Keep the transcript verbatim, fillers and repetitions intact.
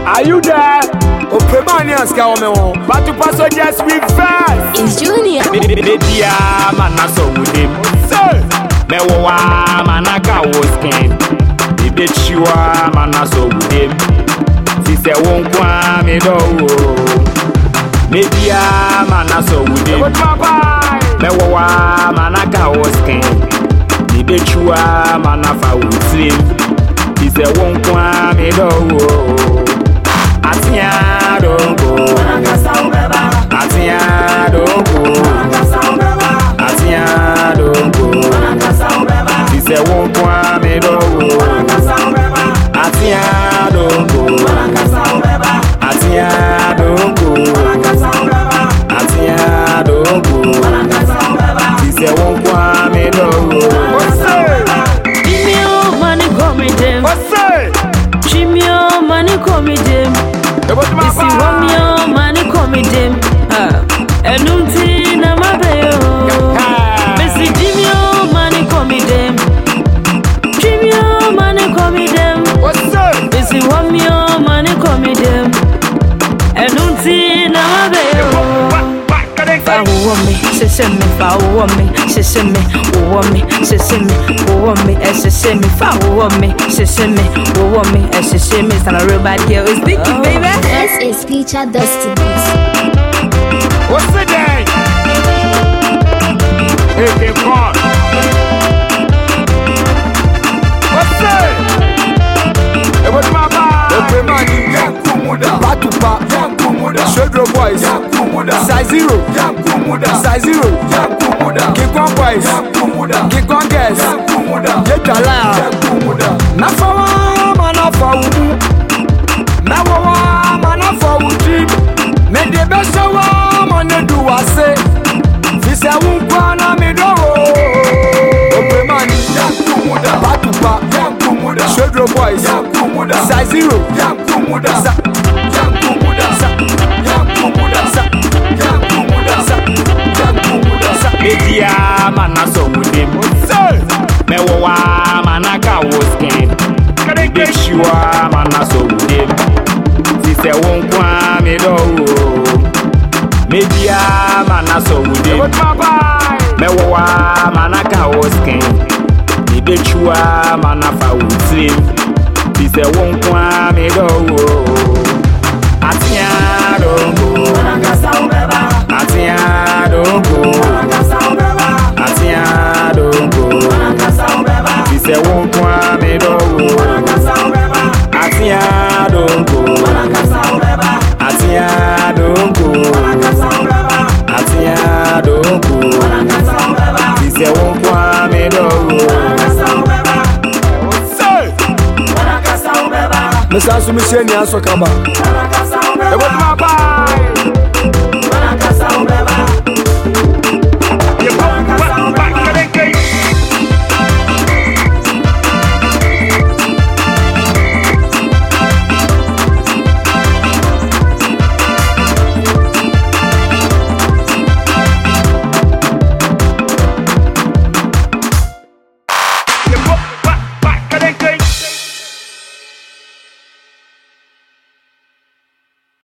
Are you there? Opremanians come on. But to pass on just reverse. It's Junior. Media mana so with him. Me wa mana ka wosken. Me betchua mana so with him. Si se won kwa me do. Media mana so with him. Me wa mana ka wosken. Me betchua mana fa with him. Si se won kwa me do. Atia don't go. Atia don't go. Atia don't go. She said won't want me do. Atia don't go. Atia don't go. Atia don't go. She said won't want me do. Give me your money, call me them. What's that? Give me your money, call me them. If you want me your money, call me them. And until I'm a bayo. Missy, give me your money, call me them. Give me your money, call me them. What's that? If you want me your money, call me them. And until I'm a bayo. Fa who want me, she send me, fa who want me, she send me, who want me, she send me, who want me, and she send me, fa who want me, she send me, who want me, and she send me. Stand a real bad girl is thinking, baby. This is Feature Dusty Beats. What's the day? Hey, hey, come on. What's that? Hey, what's my bad? Okay, man, back to back. Shedro boys. Size zero. Size zero. Kick one boys. Kick one girls. Get a liar. Nafawa, manafawu. Nawawa, manafawu dream. Me de besawa, mane do ase. Fise wunkwana me do. Ope mani. Back to back. Shedro boys. Size zero. Media mana so with him. Me wa mana ka wosken. Be sure mana so with him. Si se won kwa me do. Media mana so with him. Me wa mana ka wosken. Be sure mana fa with him. Si se won kwa me do. Atia don't go. Atia don't go. Atia don't go. She said won't want me do. Atia don't go. Atia don't go. Atia don't go. She said won't want me do. Mesa su mi se ni aso kaba. E bo ma ba.